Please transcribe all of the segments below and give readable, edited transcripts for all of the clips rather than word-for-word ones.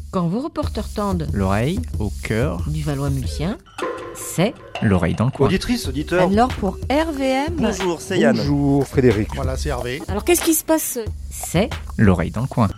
Quand vos reporters tendent l'oreille au cœur du Valois-Mulsien, c'est l'oreille dans le coin. Auditrice, auditeur. alors pour RVM. Bonjour, c'est Yann. Bonjour Frédéric. Voilà, c'est Hervé. Alors qu'est-ce qui se passe? C'est L'oreille dans le coin.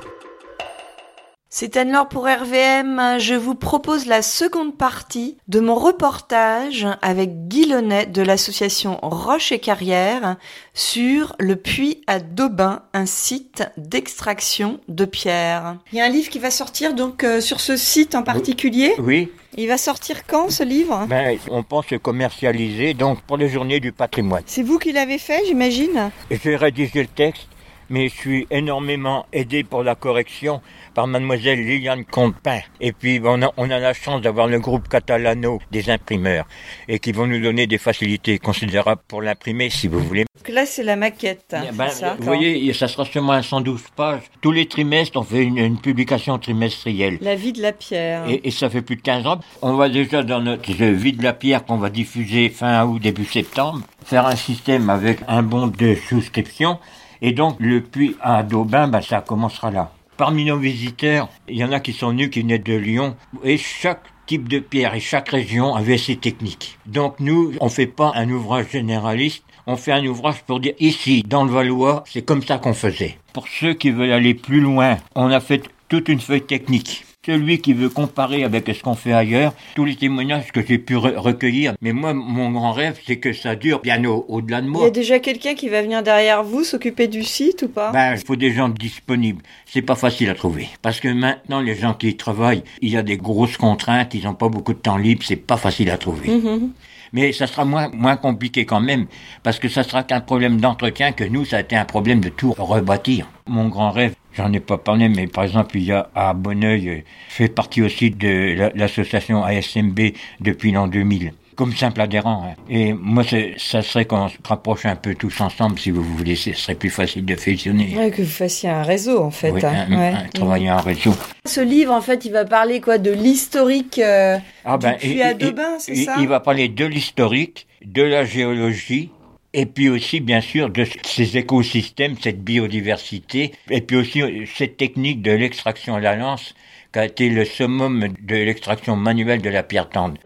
C'est Anne-Laure pour RVM. Je vous propose la seconde partie de mon reportage avec Guy Launay de l'association Roche et Carrière sur le puits à Daubin, un site d'extraction de pierre. Il y a un livre qui va sortir donc sur ce site en particulier. Oui, Il va sortir quand ce livre? on pense le commercialiser donc pour les journées du patrimoine. C'est vous qui l'avez fait, j'imagine? J'ai rédigé le texte, mais je suis énormément aidé pour la correction par mademoiselle Liliane Compin. Et puis on a la chance d'avoir le groupe Catalano des imprimeurs et qui vont nous donner des facilités considérables pour l'imprimer si vous voulez. Donc là c'est la maquette, c'est ça? Vous voyez, ça sera sûrement à 112 pages. Tous les trimestres, on fait une publication trimestrielle. La vie de la pierre. Et ça fait plus de 15 ans. On va déjà dans notre vie de la pierre qu'on va diffuser fin août, début septembre, faire un système avec un bon de souscription. Et donc, le puits à Daubin, ça commencera là. Parmi nos visiteurs, il y en a qui sont venus, qui venaient de Lyon. Et chaque type de pierre et chaque région avait ses techniques. Donc nous, on fait pas un ouvrage généraliste. On fait un ouvrage pour dire, ici, dans le Valois, c'est comme ça qu'on faisait. Pour ceux qui veulent aller plus loin, on a fait toute une feuille technique. Celui qui veut comparer avec ce qu'on fait ailleurs, tous les témoignages que j'ai pu recueillir, mais moi, mon grand rêve, c'est que ça dure bien au-delà de moi. Il y a déjà quelqu'un qui va venir derrière vous s'occuper du site ou pas? Il faut des gens disponibles. C'est pas facile à trouver. Parce que maintenant, les gens qui y travaillent, il y a des grosses contraintes, ils n'ont pas beaucoup de temps libre, c'est pas facile à trouver. Mais ça sera moins compliqué quand même, parce que ça sera qu'un problème d'entretien que nous, ça a été un problème de tout rebâtir. Mon grand rêve, j'en ai pas parlé, mais par exemple, il y a à Bonneuil, je fais partie aussi de l'association ASMB depuis l'an 2000, comme simple adhérent. Et moi, ça serait qu'on se rapproche un peu tous ensemble, si vous voulez, ce serait plus facile de fusionner. Ouais, que vous fassiez un réseau, en fait. Oui, travailler en réseau. Ce livre, en fait, il va parler quoi, de l'historique du puits à Daubin, c'est ça? Il va parler de l'historique, de la géologie, et puis aussi, bien sûr, de ces écosystèmes, cette biodiversité, et puis aussi cette technique de l'extraction à la lance, qui a été le summum de l'extraction manuelle de la pierre tendre.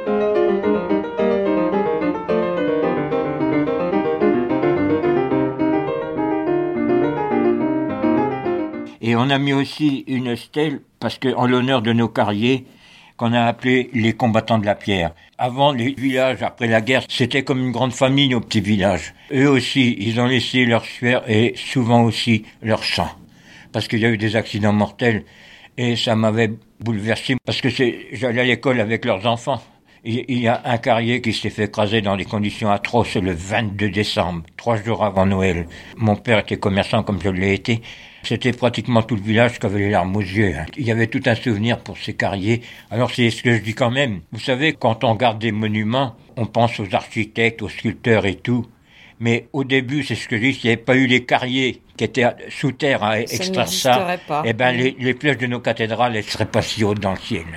Et on a mis aussi une stèle, parce que en l'honneur de nos carriers, qu'on a appelé les combattants de la pierre. Avant, les villages, après la guerre, c'était comme une grande famille, nos petits villages. Eux aussi, ils ont laissé leur sueur et souvent aussi leur sang. Parce qu'il y a eu des accidents mortels et ça m'avait bouleversé. Parce que j'allais à l'école avec leurs enfants. Il y a un carrier qui s'est fait écraser dans des conditions atroces le 22 décembre, 3 jours avant Noël. Mon père était commerçant comme je l'ai été. C'était pratiquement tout le village qui avait les larmes aux yeux. Il y avait tout un souvenir pour ces carriers. Alors c'est ce que je dis quand même. Vous savez, quand on regarde des monuments, on pense aux architectes, aux sculpteurs et tout. Mais au début, c'est ce que je dis, s'il n'y avait pas eu les carriers qui étaient sous terre à extraire ça, pas. Les flèches de nos cathédrales, elles ne seraient pas si hautes dans le ciel.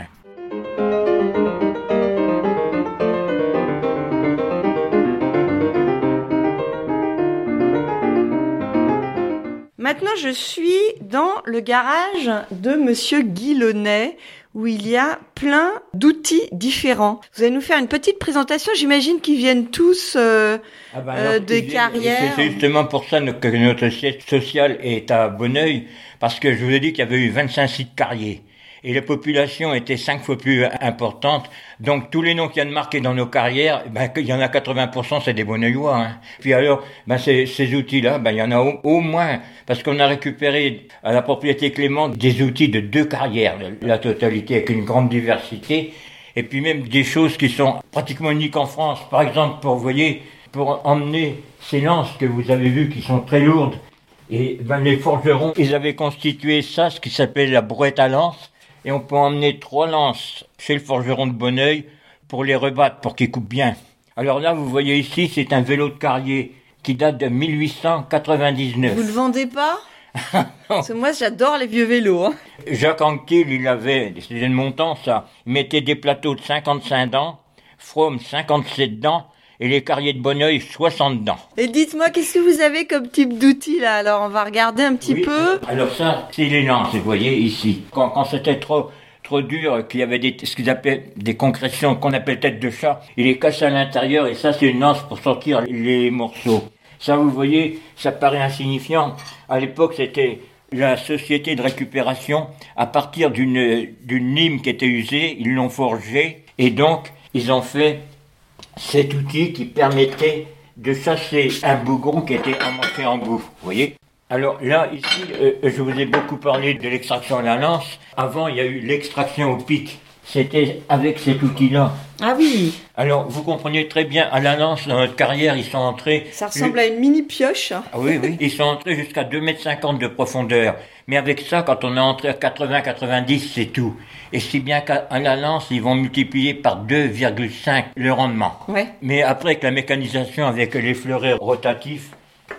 Maintenant, je suis dans le garage de Monsieur Guy Launay, où il y a plein d'outils différents. Vous allez nous faire une petite présentation, j'imagine qu'ils viennent tous des carrières. C'est justement pour ça que notre siège social est à Bonneuil, parce que je vous ai dit qu'il y avait eu 25 sites carriers. Et la population était 5 fois plus importante. Donc, tous les noms qu'il y a de marqués dans nos carrières, il y en a 80%, c'est des Bonneuillois, hein. Puis alors, ces outils-là, il y en a au moins, parce qu'on a récupéré à la propriété Clément des outils de 2 carrières, la totalité avec une grande diversité. Et puis même des choses qui sont pratiquement uniques en France. Par exemple, pour emmener ces lances que vous avez vues qui sont très lourdes. Et, les forgerons, ils avaient constitué ça, ce qui s'appelle la brouette à lance. Et on peut emmener 3 lances chez le forgeron de Bonneuil pour les rebattre, pour qu'ils coupent bien. Alors là, vous voyez ici, c'est un vélo de carrier qui date de 1899. Vous le vendez pas? Parce que moi, j'adore les vieux vélos. Hein. Jacques Anquetil, c'était de montant ça, il mettait des plateaux de 55 dents, Fromm 57 dents, et les carriers de Bonneuil, 60 dents. Et dites-moi, qu'est-ce que vous avez comme type d'outil là? Alors on va regarder un petit peu. Alors ça, c'est les lances, vous voyez ici. Quand c'était trop dur, qu'il y avait ce qu'ils appellent des concrétions, qu'on appelle tête de chat, il les casse à l'intérieur, et ça c'est une lance pour sortir les morceaux. Ça, vous voyez, ça paraît insignifiant. À l'époque, c'était la société de récupération. À partir d'une lime qui était usée, ils l'ont forgée. Et donc, ils ont fait cet outil qui permettait de chasser un bougon qui était emmanché en bout. Vous voyez ? Alors là, ici, je vous ai beaucoup parlé de l'extraction à la lance. Avant, il y a eu l'extraction au pic. C'était avec cet outil-là. Ah oui. Alors, vous comprenez très bien, à la lance, dans notre carrière, ils sont entrés... Ça ressemble à une mini-pioche. Ah oui, ils sont entrés jusqu'à 2,50 m de profondeur. Mais avec ça, quand on est entré à 80-90, c'est tout. Et si bien qu'à la lance, ils vont multiplier par 2,5 le rendement. Ouais. Mais après, avec la mécanisation, avec les fleurets rotatifs,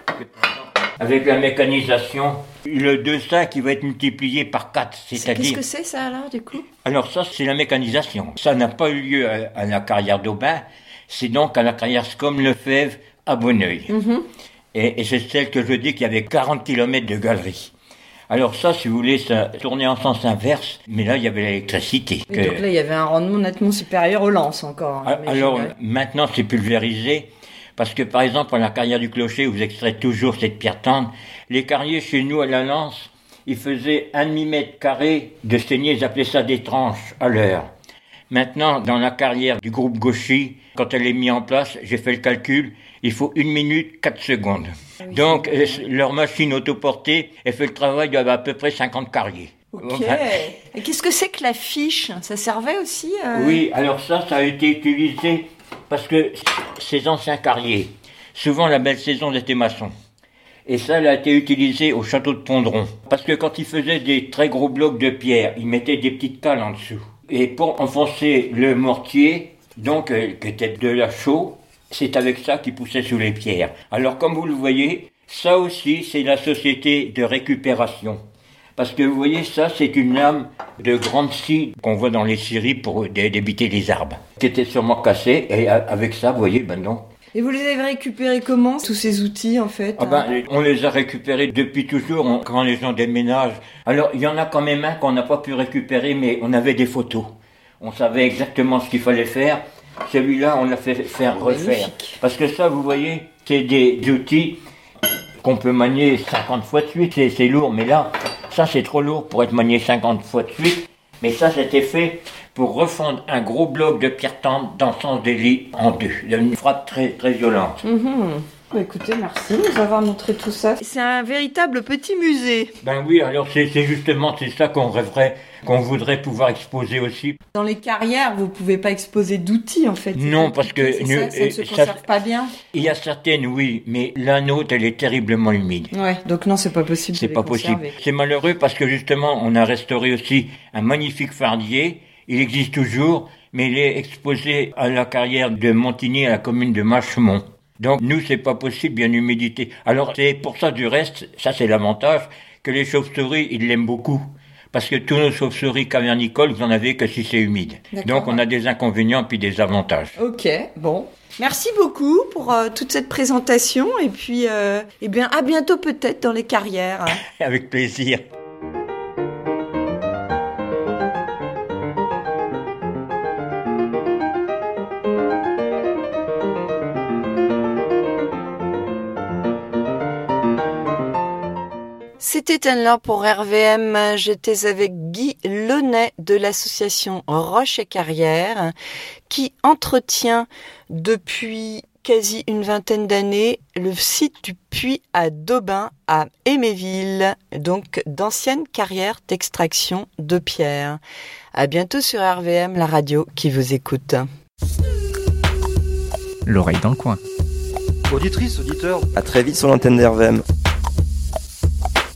avec la mécanisation, le 2,5 il va être multiplié par 4, c'est-à-dire... Qu'est-ce que c'est ça alors du coup? Alors ça, c'est la mécanisation. Ça n'a pas eu lieu à la carrière d'Aubin, c'est donc à la carrière Scomme-Lefebvre à Bonneuil. Mm-hmm. Et c'est celle que je dis qu'il y avait 40 km de galerie. Alors ça, si vous voulez, ça tournait en sens inverse, mais là, il y avait l'électricité. Et donc là, il y avait un rendement nettement supérieur aux lances encore. Alors maintenant, c'est pulvérisé. Parce que, par exemple, à la carrière du Clocher, où vous extraitez toujours cette pierre tendre, les carriers chez nous à la lance, ils faisaient 1,5 mètre carré de saignée, ils appelaient ça des tranches à l'heure. Maintenant, dans la carrière du groupe Gauchy, quand elle est mise en place, j'ai fait le calcul, il faut 1 minute 4 secondes. Oui, donc, leur machine autoportée, elle fait le travail d'à peu près 50 carriers. Ok. Enfin, et qu'est-ce que c'est que la fiche? Ça servait aussi Oui, alors ça a été utilisé... Parce que ces anciens carriers, souvent la belle saison était maçon. Et ça, elle a été utilisée au château de Pondron. Parce que quand ils faisaient des très gros blocs de pierre, ils mettaient des petites cales en dessous. Et pour enfoncer le mortier, donc qui était de la chaux, c'est avec ça qu'ils poussaient sous les pierres. Alors comme vous le voyez, ça aussi c'est la société de récupération. Parce que vous voyez, ça, c'est une lame de grande scie qu'on voit dans les scieries pour débiter les arbres, qui était sûrement cassée, et avec ça, vous voyez, non. Et vous les avez récupérés comment, tous ces outils, en fait? On les a récupérés depuis toujours, quand les gens déménagent. Alors, il y en a quand même un qu'on n'a pas pu récupérer, mais on avait des photos. On savait exactement ce qu'il fallait faire. Celui-là, on l'a fait faire refaire. Magnifique. Parce que ça, vous voyez, c'est des outils qu'on peut manier 50 fois de suite, c'est lourd, mais là... Ça, c'est trop lourd pour être manié 50 fois de suite. Mais ça, c'était fait pour refondre un gros bloc de pierre tendre dans le sens des lits en deux. Il y a une frappe très, très violente. Bah, écoutez, merci de nous avoir montré tout ça. C'est un véritable petit musée. Ben oui, alors c'est justement ça qu'on rêverait, qu'on voudrait pouvoir exposer aussi. Dans les carrières, vous pouvez pas exposer d'outils en fait. Non, parce que ça ne se conserve pas bien. Il y a certaines, oui, mais la nôtre, elle est terriblement humide. Ouais, donc non, c'est pas possible. C'est pas possible. C'est malheureux parce que justement, on a restauré aussi un magnifique fardier. Il existe toujours, mais il est exposé à la carrière de Montigny, à la commune de Machemont. Donc, nous, c'est pas possible, il y a une humidité. Alors, c'est pour ça, du reste, ça, c'est l'avantage, que les chauves-souris, ils l'aiment beaucoup. Parce que tous nos chauves-souris cavernicoles, vous en avez que si c'est humide. Donc, on a des inconvénients puis des avantages. Ok, bon. Merci beaucoup pour toute cette présentation. Et puis, eh bien, à bientôt peut-être dans les carrières. Avec plaisir. C'était Anne-Laure pour RVM. J'étais avec Guy Launay de l'association Roche et Carrière qui entretient depuis quasi une vingtaine d'années le site du puits à Daubin à Éméville, donc d'anciennes carrières d'extraction de pierre. À bientôt sur RVM, la radio qui vous écoute. L'oreille dans le coin. Auditrice, auditeur, à très vite sur l'antenne d'RVM.